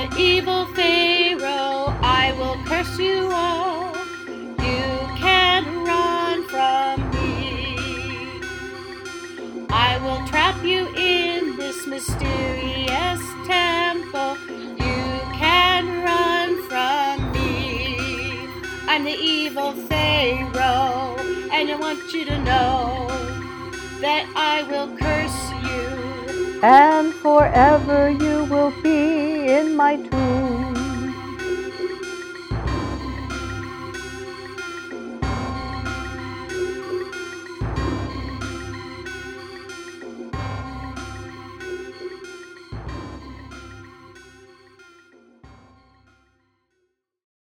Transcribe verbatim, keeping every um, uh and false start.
the evil Pharaoh, I will curse you all. You can't run from me. I will trap you in this mysterious temple. You can't run from me. I'm the evil Pharaoh, and I want you to know that I will curse you. And forever you will be in my tomb.